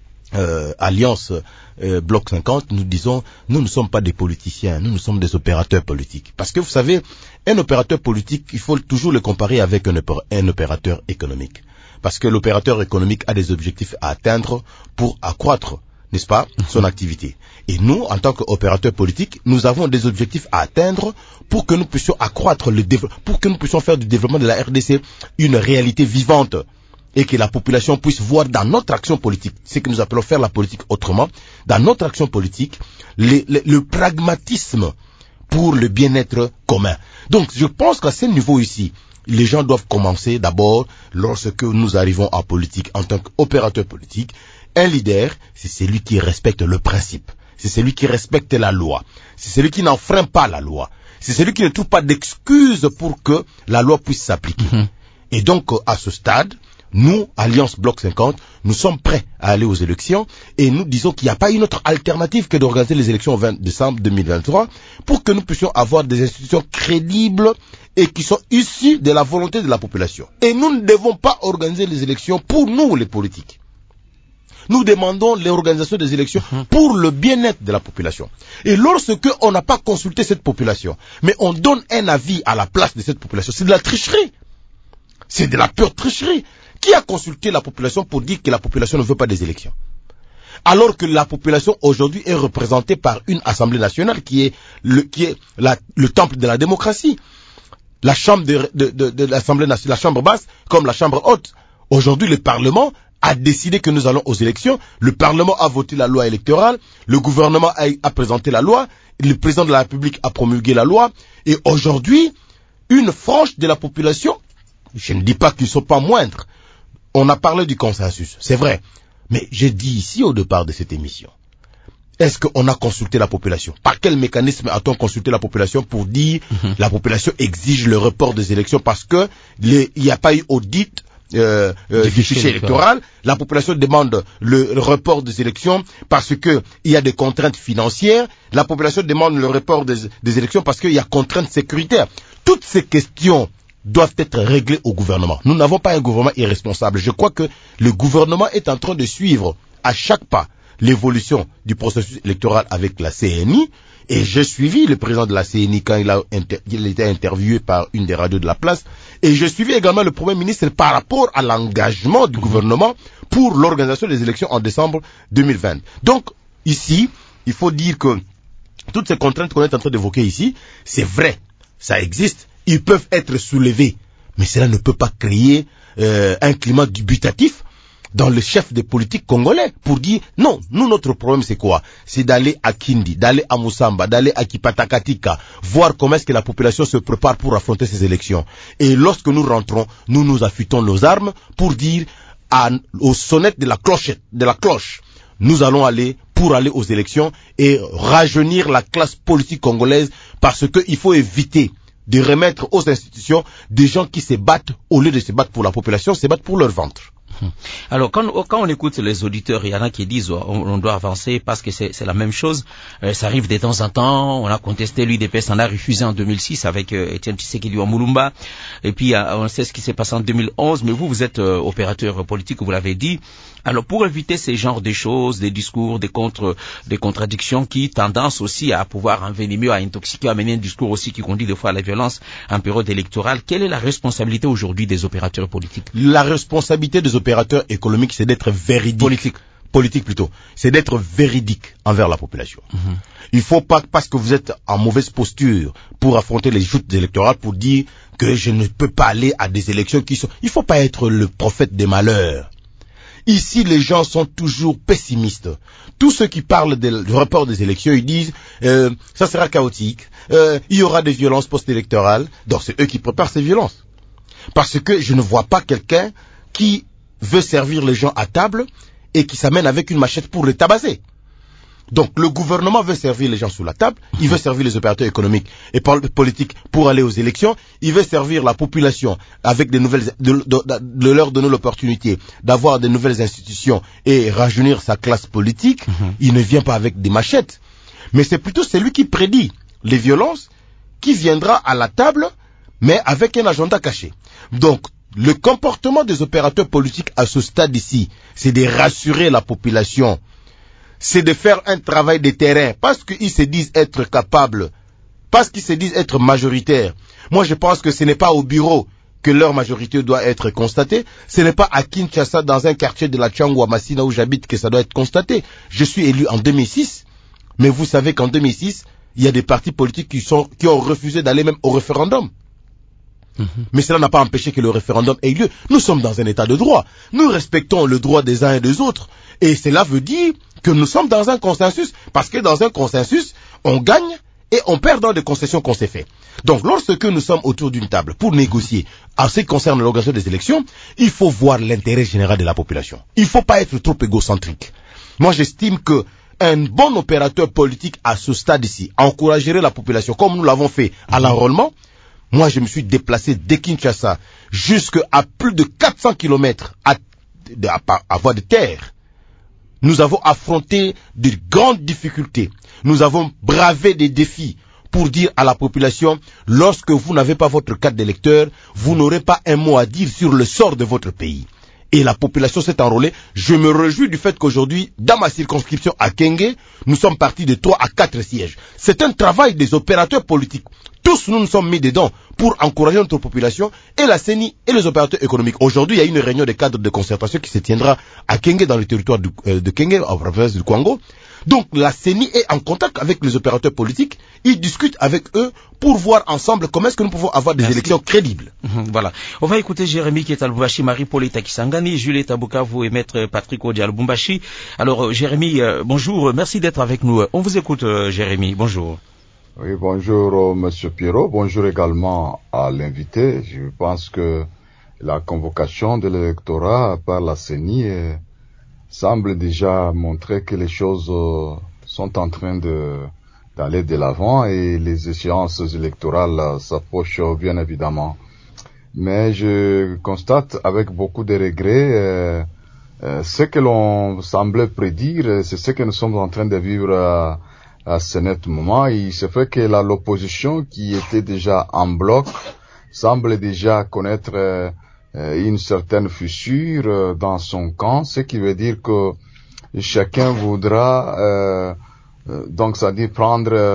alliance Bloc 50, nous disons, nous ne sommes pas des politiciens, nous sommes des opérateurs politiques. Parce que vous savez, un opérateur politique, il faut toujours le comparer avec un opérateur économique. Parce que l'opérateur économique a des objectifs à atteindre pour accroître, n'est-ce pas, son activité. Et nous, en tant qu'opérateurs politiques, nous avons des objectifs à atteindre pour que nous puissions accroître le développement, pour que nous puissions faire du développement de la RDC une réalité vivante et que la population puisse voir dans notre action politique, ce que nous appelons faire la politique autrement, dans notre action politique, le pragmatisme pour le bien-être commun. Donc, je pense qu'à ce niveau ici, les gens doivent commencer d'abord, lorsque nous arrivons en politique, en tant qu'opérateur politique, un leader, c'est celui qui respecte le principe. C'est celui qui respecte la loi. C'est celui qui n'enfreint pas la loi. C'est celui qui ne trouve pas d'excuses pour que la loi puisse s'appliquer. Et donc, à ce stade, nous, Alliance Bloc 50, nous sommes prêts à aller aux élections et nous disons qu'il n'y a pas une autre alternative que d'organiser les élections au 20 décembre 2023 pour que nous puissions avoir des institutions crédibles et qui sont issues de la volonté de la population. Et nous ne devons pas organiser les élections pour nous, les politiques. Nous demandons l'organisation des élections pour le bien-être de la population. Et lorsque on n'a pas consulté cette population, mais on donne un avis à la place de cette population, c'est de la tricherie. C'est de la pure tricherie. Qui a consulté la population pour dire que la population ne veut pas des élections? Alors que la population aujourd'hui est représentée par une Assemblée nationale qui est le temple de la démocratie. La chambre de l'Assemblée nationale, la chambre basse comme la chambre haute. Aujourd'hui, le Parlement a décidé que nous allons aux élections, le Parlement a voté la loi électorale, le gouvernement a présenté la loi, le président de la République a promulgué la loi, et aujourd'hui, une frange de la population, je ne dis pas qu'ils ne sont pas moindres, on a parlé du consensus, c'est vrai, mais j'ai dit ici au départ de cette émission, est-ce qu'on a consulté la population? Par quel mécanisme a-t-on consulté la population pour dire la population exige le report des élections parce que il n'y a pas eu audit du fichier électoral, la population demande le report des élections parce que il y a des contraintes financières, la population demande le report des élections parce qu'il y a contraintes sécuritaires. Toutes ces questions doivent être réglées au gouvernement. Nous n'avons pas un gouvernement irresponsable. Je crois que le gouvernement est en train de suivre à chaque pas l'évolution du processus électoral avec la CNI. Et j'ai suivi le président de la CNI quand il a été interviewé par une des radios de la place. Et je suivais également le Premier ministre par rapport à l'engagement du gouvernement pour l'organisation des élections en décembre 2020. Donc, ici, il faut dire que toutes ces contraintes qu'on est en train d'évoquer ici, c'est vrai, ça existe, ils peuvent être soulevés, mais cela ne peut pas créer un climat dubitatif dans le chef des politiques congolais pour dire non, nous notre problème c'est quoi? C'est d'aller à Kindi, d'aller à Moussamba, d'aller à Kipatakatika, voir comment est-ce que la population se prépare pour affronter ces élections. Et lorsque nous rentrons, nous affûtons nos armes pour dire aux sonnettes de la cloche, nous allons aller pour aller aux élections et rajeunir la classe politique congolaise parce qu'il faut éviter de remettre aux institutions des gens qui se battent au lieu de se battre pour la population, se battent pour leur ventre. Alors, quand on écoute les auditeurs, il y en a qui disent on doit avancer parce que c'est la même chose. Ça arrive de temps en temps. On a contesté l'UDPS, on a refusé en 2006 avec Etienne Tshisekedi Mulumba. Et puis, on sait ce qui s'est passé en 2011. Mais vous êtes opérateur politique, vous l'avez dit. Alors, pour éviter ces genres de choses, des discours, des contradictions qui tendance aussi à pouvoir envenimer, à intoxiquer, à mener un discours aussi qui conduit des fois à la violence en période électorale, quelle est la responsabilité aujourd'hui des opérateurs politiques? La responsabilité des opérateurs économiques, c'est d'être véridique. Politique plutôt. C'est d'être véridique envers la population. Il faut pas, parce que vous êtes en mauvaise posture pour affronter les joutes électorales, pour dire que je ne peux pas aller à des élections qui sont... Il faut pas être le prophète des malheurs. Ici, les gens sont toujours pessimistes. Tous ceux qui parlent du report des élections, ils disent ça sera chaotique, il y aura des violences post-électorales. Donc c'est eux qui préparent ces violences. Parce que je ne vois pas quelqu'un qui veut servir les gens à table et qui s'amène avec une machette pour les tabasser. Donc le gouvernement veut servir les gens sous la table, il veut servir les opérateurs économiques et politiques pour aller aux élections, il veut servir la population avec des nouvelles, de leur donner l'opportunité d'avoir des nouvelles institutions et rajeunir sa classe politique. Il ne vient pas avec des machettes, mais c'est plutôt celui qui prédit les violences qui viendra à la table, mais avec un agenda caché. Donc le comportement des opérateurs politiques à ce stade ici, c'est de rassurer la population. C'est de faire un travail de terrain, parce qu'ils se disent être capables, parce qu'ils se disent être majoritaires. Moi, je pense que ce n'est pas au bureau que leur majorité doit être constatée, ce n'est pas à Kinshasa, dans un quartier de la Tchangou à Massina où j'habite, que ça doit être constaté. Je suis élu en 2006, mais vous savez qu'en 2006, il y a des partis politiques qui ont refusé d'aller même au référendum. Mais cela n'a pas empêché que le référendum ait lieu. Nous sommes dans un état de droit. Nous respectons le droit des uns et des autres. Et cela veut dire que nous sommes dans un consensus. Parce que dans un consensus, on gagne et on perd dans des concessions qu'on s'est fait. Donc lorsque nous sommes autour d'une table pour négocier en ce qui concerne l'organisation des élections, il faut voir l'intérêt général de la population. Il ne faut pas être trop égocentrique. Moi j'estime que un bon opérateur politique à ce stade ici encouragerait la population, comme nous l'avons fait à l'enrôlement. Moi, je me suis déplacé de Kinshasa jusqu'à plus de 400 kilomètres à voie de terre. Nous avons affronté de grandes difficultés. Nous avons bravé des défis pour dire à la population, lorsque vous n'avez pas votre carte d'électeur, vous n'aurez pas un mot à dire sur le sort de votre pays. Et la population s'est enrôlée. Je me réjouis du fait qu'aujourd'hui, dans ma circonscription à Kenge, nous sommes partis de 3 à 4 sièges. C'est un travail des opérateurs politiques. Tous nous sommes mis dedans pour encourager notre population et la CENI et les opérateurs économiques. Aujourd'hui, il y a une réunion des cadres de concertation qui se tiendra à Kenge, dans le territoire de Kenge, en province du Kwango. Donc la CENI est en contact avec les opérateurs politiques, ils discutent avec eux pour voir ensemble comment est-ce que nous pouvons avoir des élections crédibles. Voilà. On va écouter Jérémy qui est à Lubumbashi, Marie-Paul Kisangani, Juliette Bukavu et Maître Patrick Odi à Lubumbashi. Alors Jérémy, bonjour, merci d'être avec nous. On vous écoute Jérémy, bonjour. Oui, bonjour Monsieur Pierrot, bonjour également à l'invité. Je pense que la convocation de l'électorat par la CENI semble déjà montrer que les choses sont en train d'aller de l'avant et les échéances électorales s'approchent bien évidemment. Mais je constate avec beaucoup de regrets ce que l'on semblait prédire, c'est ce que nous sommes en train de vivre à ce net moment. Il se fait que l'opposition qui était déjà en bloc semble déjà connaître une certaine fissure dans son camp, ce qui veut dire que chacun voudra donc ça dit prendre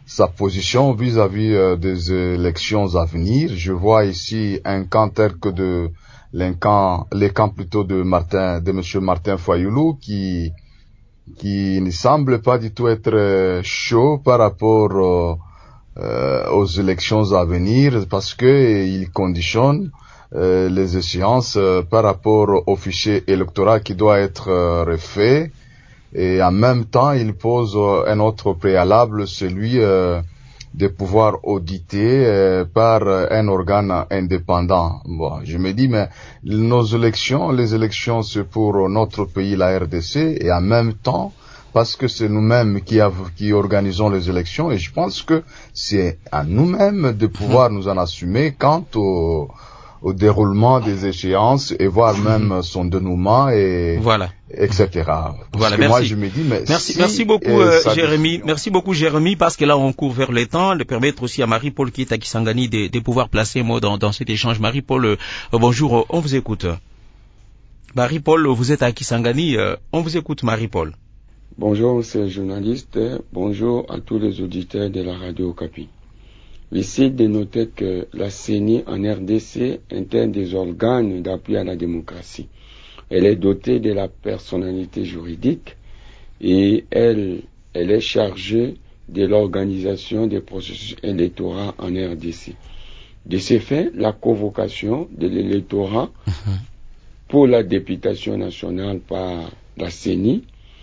sa position vis-à-vis des élections à venir. Je vois ici un camp tel que les camps plutôt de monsieur Martin Fayoulou qui ne semble pas du tout être chaud par rapport aux élections à venir, parce que il conditionne les échéances par rapport au fichier électoral qui doit être refait, et en même temps il pose un autre préalable, celui de pouvoir auditer par un organe indépendant. Bon, je me dis, mais les élections c'est pour notre pays, la RDC, et en même temps parce que c'est nous-mêmes qui organisons les élections, et je pense que c'est à nous-mêmes de pouvoir nous en assumer quant au déroulement des échéances, et voire même son dénouement, et voilà, etc. Voilà, merci. Moi, je me dis, mais merci beaucoup, Jérémy. Merci beaucoup, Jérémy, parce que là, on court vers le temps, de permettre aussi à Marie-Paul qui est à Kisangani de pouvoir placer un mot dans cet échange. Marie-Paul, bonjour, on vous écoute. Marie-Paul, vous êtes à Kisangani, on vous écoute, Marie-Paul. Bonjour, c'est journaliste. Bonjour à tous les auditeurs de la Radio Okapi. Ici, de noter que la CENI en RDC est un des organes d'appui à la démocratie. Elle est dotée de la personnalité juridique et elle est chargée de l'organisation des processus électoraux en RDC. De ce fait, la convocation de l'électorat pour la députation nationale par la CENI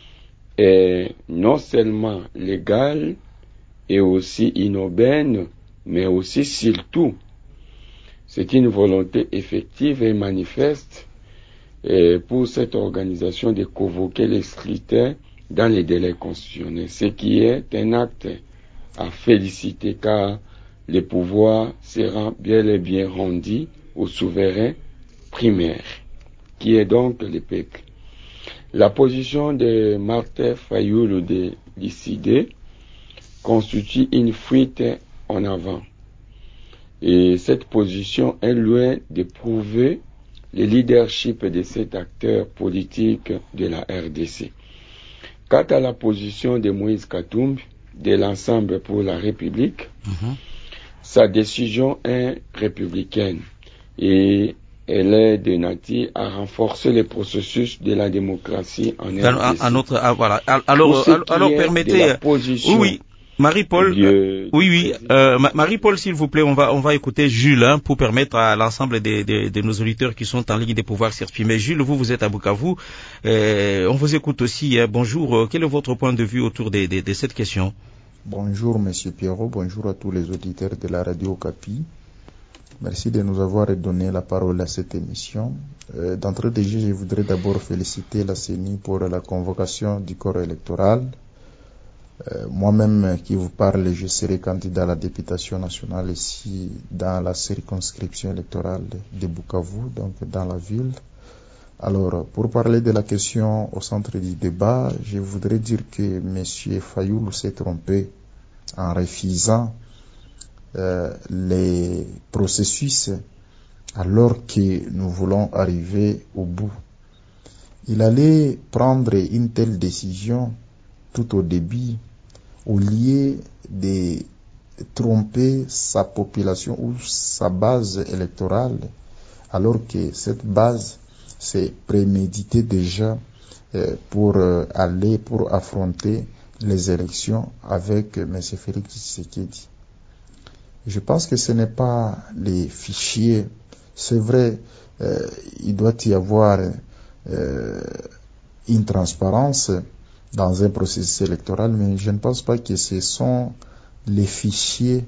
est non seulement légale et aussi inaubaine, mais aussi surtout, c'est une volonté effective et manifeste pour cette organisation de convoquer les scrutins dans les délais constitutionnels, ce qui est un acte à féliciter, car le pouvoir sera bien et bien rendu au souverain primaire, qui est donc le peuple. La position de Martin Fayoulou de l'ICD constitue une fuite en avant. Et cette position est loin de prouver le leadership de cet acteur politique de la RDC. Quant à la position de Moïse Katumbi de l'Ensemble pour la République, sa décision est républicaine et elle est de nature à renforcer le processus de la démocratie en RDC. Voilà. Alors permettez. Oui. Marie-Paul, Marie-Paul, s'il vous plaît, on va écouter Jules pour permettre à l'ensemble de nos auditeurs qui sont en ligne de pouvoir s'exprimer. Jules, vous êtes à Bukavu, on vous écoute aussi. Bonjour, quel est votre point de vue autour de cette question? Bonjour Monsieur Pierrot, bonjour à tous les auditeurs de la Radio Okapi. Merci de nous avoir donné la parole à cette émission. D'entrée de jeu, je voudrais d'abord féliciter la CENI pour la convocation du corps électoral. Moi-même qui vous parle, je serai candidat à la députation nationale ici dans la circonscription électorale de Bukavu, donc dans la ville. Alors, pour parler de la question au centre du débat, je voudrais dire que M. Fayoulou s'est trompé en refusant les processus alors que nous voulons arriver au bout. Il allait prendre une telle décision tout au début, au lieu de tromper sa population ou sa base électorale, alors que cette base s'est préméditée déjà pour affronter les élections avec M. Félix Tshisekedi. Je pense que ce n'est pas les fichiers. C'est vrai, il doit y avoir une transparence dans un processus électoral, mais je ne pense pas que ce sont les fichiers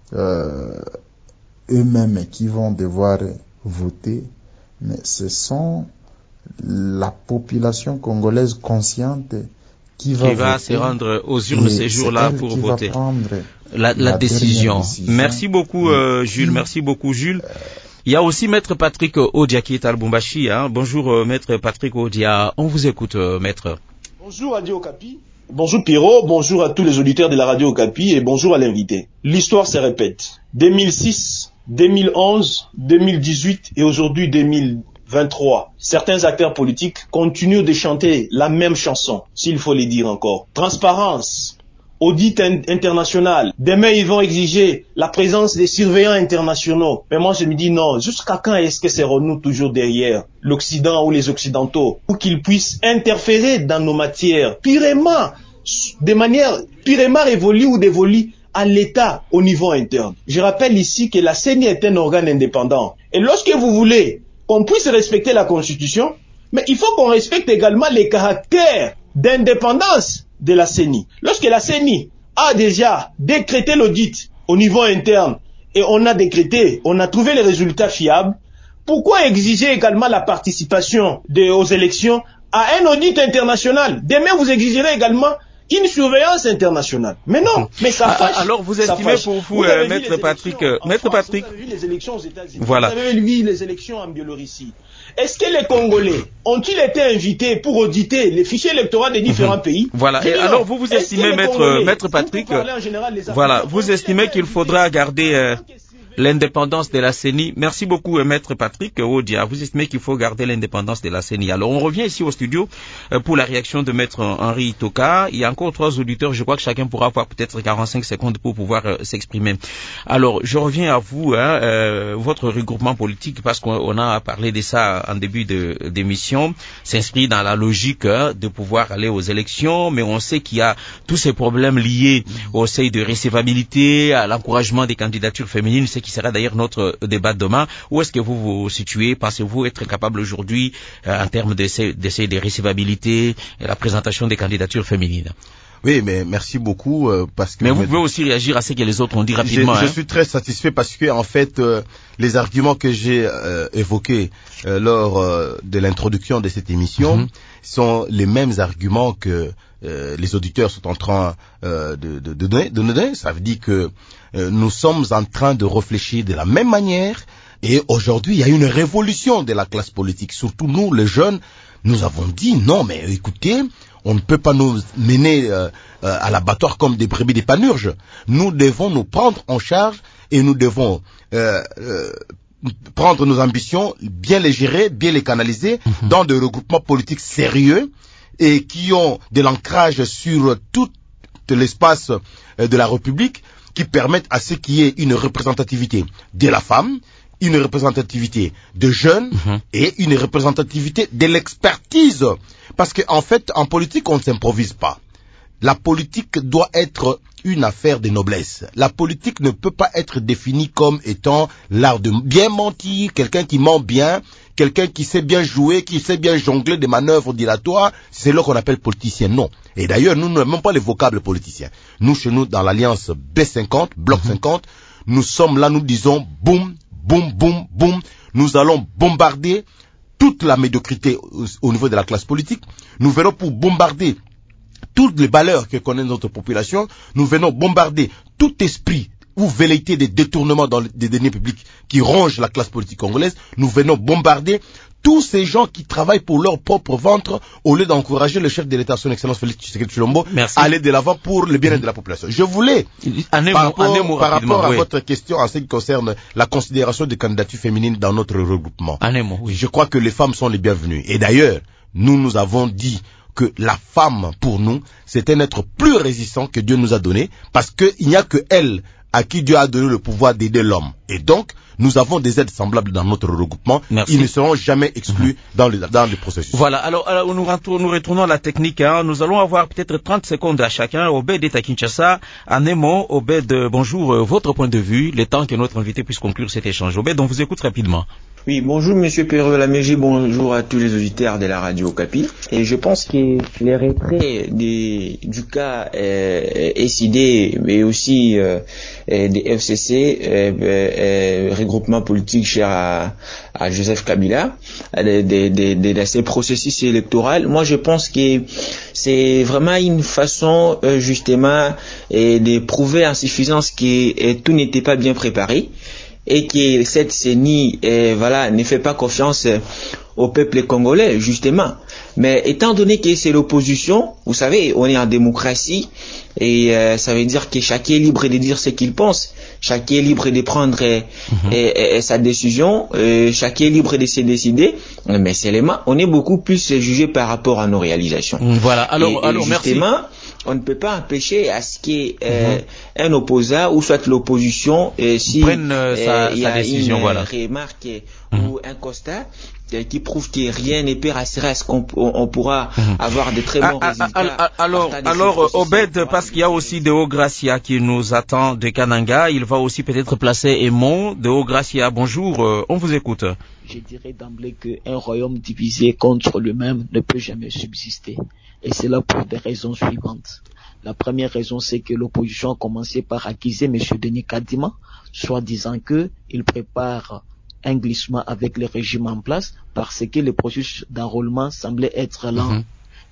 eux-mêmes qui vont devoir voter, mais ce sont la population congolaise consciente qui va se rendre aux urnes ces jours-là pour voter. La décision. Merci beaucoup, Jules. Merci beaucoup, Jules. Il y a aussi Maître Patrick Odia qui est à Lubumbashi. Bonjour, Maître Patrick Odia. On vous écoute, Maître. Bonjour Radio Okapi, bonjour Pierrot, bonjour à tous les auditeurs de la Radio Okapi et bonjour à l'invité. L'histoire se répète. 2006, 2011, 2018 et aujourd'hui 2023. Certains acteurs politiques continuent de chanter la même chanson, s'il faut le dire encore. Transparence, audit international. Demain, ils vont exiger la présence des surveillants internationaux. Mais moi, je me dis non. Jusqu'à quand est-ce que serons-nous toujours derrière l'Occident ou les Occidentaux pour qu'ils puissent interférer dans nos matières purement, de manière purement révolue ou dévolue à l'État au niveau interne. Je rappelle ici que la CENI est un organe indépendant. Et lorsque vous voulez qu'on puisse respecter la Constitution, mais il faut qu'on respecte également les caractères d'indépendance de la CENI. Lorsque la CENI a déjà décrété l'audit au niveau interne et on a trouvé les résultats fiables, pourquoi exiger également la participation aux élections à un audit international? Demain, vous exigerez également une surveillance internationale. Mais non, mais ça fâche. Alors vous estimez pour vous, Maître Patrick, voilà. Vous avez vu les élections en Biélorussie. Est-ce que les Congolais ont-ils été invités pour auditer les fichiers électoraux des différents pays? Voilà. Et alors vous estimez, Maître Patrick, voilà, vous estimez qu'il faudra garder l'indépendance de la CENI. Merci beaucoup, Maître Patrick Odia. Vous estimez qu'il faut garder l'indépendance de la CENI. Alors, on revient ici au studio pour la réaction de Maître Henri Toka. Il y a encore 3 auditeurs. Je crois que chacun pourra avoir peut-être 45 secondes pour pouvoir s'exprimer. Alors, je reviens à vous, votre regroupement politique, parce qu'on a parlé de ça en début d'émission, s'inscrit dans la logique de pouvoir aller aux élections, mais on sait qu'il y a tous ces problèmes liés au seuil de recevabilité, à l'encouragement des candidatures féminines, qui sera d'ailleurs notre débat demain. Où est-ce que vous vous situez? Pensez-vous être capable aujourd'hui, en termes d'essai de recevabilité et la présentation des candidatures féminines? Oui, mais merci beaucoup parce que. Mais vous pouvez aussi réagir à ce que les autres ont dit rapidement. Je suis très satisfait parce que en fait, les arguments que j'ai évoqués lors de l'introduction de cette émission sont les mêmes arguments que les auditeurs sont en train de donner. Ça veut dire que nous sommes en train de réfléchir de la même manière. Et aujourd'hui, il y a une révolution de la classe politique. Surtout nous, les jeunes, nous avons dit non, mais écoutez, on ne peut pas nous mener à l'abattoir comme des brebis des panurges. Nous devons nous prendre en charge et nous devons prendre nos ambitions, bien les gérer, bien les canaliser dans des regroupements politiques sérieux et qui ont de l'ancrage sur tout l'espace de la République, qui permettent à ce qu'il y ait une représentativité de la femme, une représentativité de jeunes et une représentativité de l'expertise. Parce qu'en fait, en politique, on ne s'improvise pas. La politique doit être une affaire de noblesse. La politique ne peut pas être définie comme étant l'art de bien mentir, quelqu'un qui ment bien, quelqu'un qui sait bien jouer, qui sait bien jongler des manœuvres dilatoires. C'est là qu'on appelle politicien. Non. Et d'ailleurs, nous n'avons pas le vocable politicien. Nous, chez nous, dans l'alliance B50, Bloc 50, nous sommes là, nous disons boum, boum, boum, boum. Nous allons bombarder toute la médiocrité au niveau de la classe politique. Nous venons pour bombarder toutes les valeurs que connaît notre population. Nous venons bombarder tout esprit ou velléité de détournement dans des deniers publics qui rongent la classe politique congolaise. Nous venons bombarder tous ces gens qui travaillent pour leur propre ventre au lieu d'encourager le chef de l'État, son Excellence Félix Tshisekedi Tshilombo, à aller de l'avant pour le bien-être de la population. Je voulais, par rapport à votre question en ce qui concerne la considération des candidatures féminines dans notre regroupement, je crois que les femmes sont les bienvenues. Et d'ailleurs, nous avons dit que la femme, pour nous, c'est un être plus résistant que Dieu nous a donné, parce qu'il n'y a que elle à qui Dieu a donné le pouvoir d'aider l'homme. Et donc, nous avons des aides semblables dans notre regroupement. Merci. Ils ne seront jamais exclus dans le processus. Voilà, alors nous retournons à la technique. Nous allons avoir peut-être 30 secondes à chacun. Obed est à Kinshasa. En un mot, Obed, bonjour, votre point de vue, le temps que notre invité puisse conclure cet échange. Obed, on vous écoute rapidement. Oui, bonjour Monsieur Perrault-Lamégie, bonjour à tous les auditeurs de la radio Okapi. Et je pense que les retraits du cas SID, mais aussi des FCC, regroupement politique cher à Joseph Kabila, de ces processus électoraux, moi je pense que c'est vraiment une façon justement de prouver en suffisance que tout n'était pas bien préparé, et que cette CENI ne fait pas confiance au peuple congolais, justement. Mais étant donné que c'est l'opposition, vous savez, on est en démocratie, et ça veut dire que chacun est libre de dire ce qu'il pense, chacun est libre de prendre sa décision, chacun est libre de se décider, mais seulement, on est beaucoup plus jugé par rapport à nos réalisations. Voilà, alors justement, on ne peut pas empêcher à ce qu'un opposant ou soit l'opposition si prenne sa décision, une remarque ou un constat qui prouve que rien n'est pire à ce qu'on pourra avoir de très bons résultats. Alors Obed, parce qu'il y a aussi Deo Gracia qui nous attend de Kananga, il va aussi peut-être placer Aimon. Deo Gracia, bonjour, on vous écoute. Je dirais d'emblée qu'un royaume divisé contre lui-même ne peut jamais subsister. Et c'est là pour des raisons suivantes. La première raison, c'est que l'opposition a commencé par accuser M. Denis Kadima, soit disant qu'il prépare un glissement avec le régime en place parce que le processus d'enrôlement semblait être lent.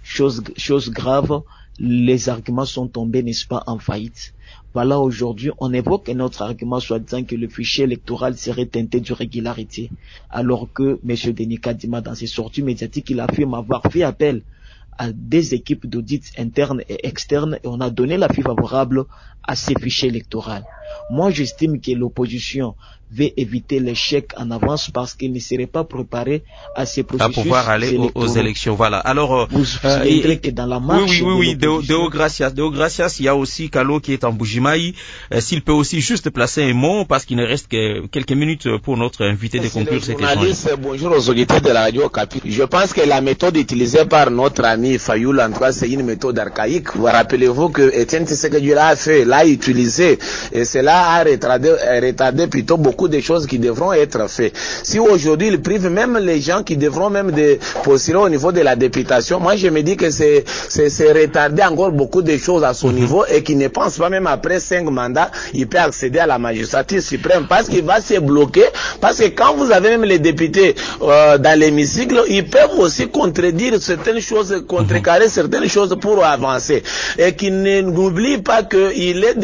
Chose grave, les arguments sont tombés, n'est-ce pas, en faillite. Voilà, aujourd'hui, on évoque un autre argument, soit disant que le fichier électoral serait teinté d'irrégularité, alors que M. Denis Kadima, dans ses sorties médiatiques, il affirme avoir fait appel à des équipes d'audit internes et externes et on a donné l'avis favorable à ces fichiers électoraux. Moi, j'estime que l'opposition veut éviter l'échec en avance parce qu'il ne serait pas préparé à ces processus à pouvoir aller aux élections. Voilà. Alors, que dans la marche Deo Gracias, il y a aussi Kalo qui est en Bujimaï. S'il peut aussi juste placer un mot parce qu'il ne reste que quelques minutes pour notre invité de conclure cet échange. Bonjour aux auditeurs de la radio Capi. Je pense que la méthode utilisée par notre ami Fayoul, en tout cas, c'est une méthode archaïque. Vous rappelez-vous que Etienne Tshisekedi l'a utilisé et cela a retardé plutôt beaucoup de choses qui devront être faites. Si aujourd'hui il prive même les gens qui devront même postuler au niveau de la députation, moi je me dis que c'est retarder encore beaucoup de choses à son niveau et qui ne pense pas même après 5 mandats, il peut accéder à la magistrature suprême parce qu'il va se bloquer, parce que quand vous avez même les députés dans l'hémicycle, ils peuvent aussi contredire certaines choses, contrecarrer certaines choses pour avancer et qu'il n'oublie pas qu'il est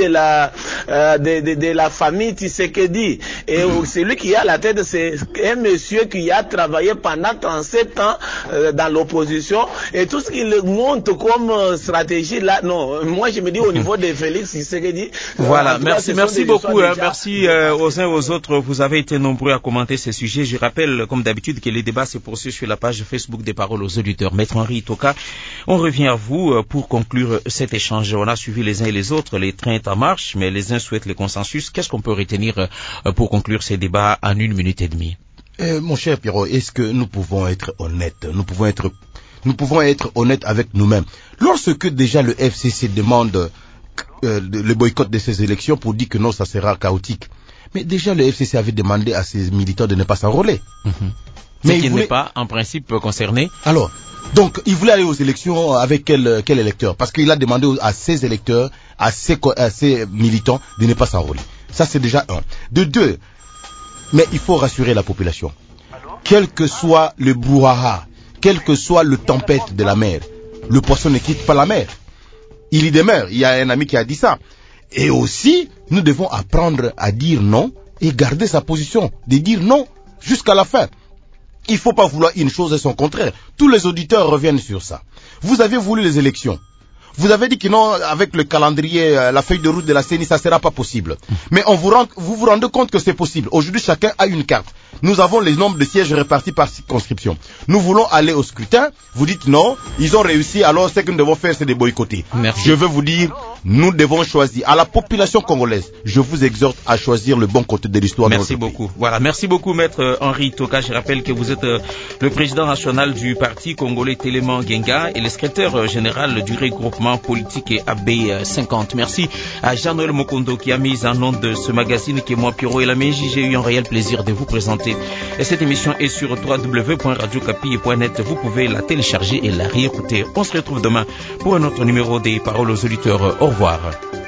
de la famille Tshisekedi. Et celui qui est à la tête, c'est un monsieur qui a travaillé pendant 37 ans dans l'opposition. Et tout ce qu'il montre comme stratégie là, non, moi je me dis au niveau de Félix Tshisekedi. Voilà, merci beaucoup. Merci aux uns et aux autres. Vous avez été nombreux à commenter ces sujets. Je rappelle, comme d'habitude, que les débats se poursuivent sur la page Facebook des Paroles aux auditeurs. Maître Henri Toka, on revient à vous pour conclure cet échange. On a suivi les uns et les autres, les trains en marche, mais les uns souhaitent le consensus. Qu'est-ce qu'on peut retenir pour conclure ces débats en 1 minute et demie? Mon cher Pierrot, est-ce que nous pouvons être honnêtes? Nous pouvons être honnêtes avec nous-mêmes. Lorsque déjà le FCC demande le boycott de ces élections pour dire que non, ça sera chaotique. Mais déjà le FCC avait demandé à ses militants de ne pas s'enrôler. Mais il n'est pas en principe concerné. Alors, donc il voulait aller aux élections avec quel électeur? Parce qu'il a demandé à ses électeurs, à ses militants de ne pas s'enrôler. Ça c'est déjà un. De deux, mais il faut rassurer la population. Quel que soit le brouhaha, quel que soit le tempête de la mer, le poisson ne quitte pas la mer. Il y demeure. Il y a un ami qui a dit ça. Et aussi, nous devons apprendre à dire non et garder sa position, de dire non jusqu'à la fin. Il ne faut pas vouloir une chose et son contraire. Tous les auditeurs reviennent sur ça. Vous avez voulu les élections. Vous avez dit que non, avec le calendrier, la feuille de route de la CENI, ça ne sera pas possible. Mais vous vous rendez compte que c'est possible. Aujourd'hui, chacun a une carte. Nous avons les nombres de sièges répartis par circonscription. Nous voulons aller au scrutin. Vous dites non, ils ont réussi, alors ce que nous devons faire, c'est de boycotter. Merci. Je veux vous dire, nous devons choisir. À la population congolaise, je vous exhorte à choisir le bon côté de l'histoire. Merci beaucoup. Voilà, merci beaucoup, Maître Henri Toka. Je rappelle que vous êtes le président national du parti congolais Téléman Genga et le secrétaire général du regroupement politique et AB50. Merci à Jean-Noël Mokondo qui a mis en onde de ce magazine qui est moi, Pierrot et la Méji. J'ai eu un réel plaisir de vous présenter. Et cette émission est sur www.radiocapi.net. Vous pouvez la télécharger et la réécouter. On se retrouve demain pour un autre numéro des Paroles aux auditeurs. Au revoir.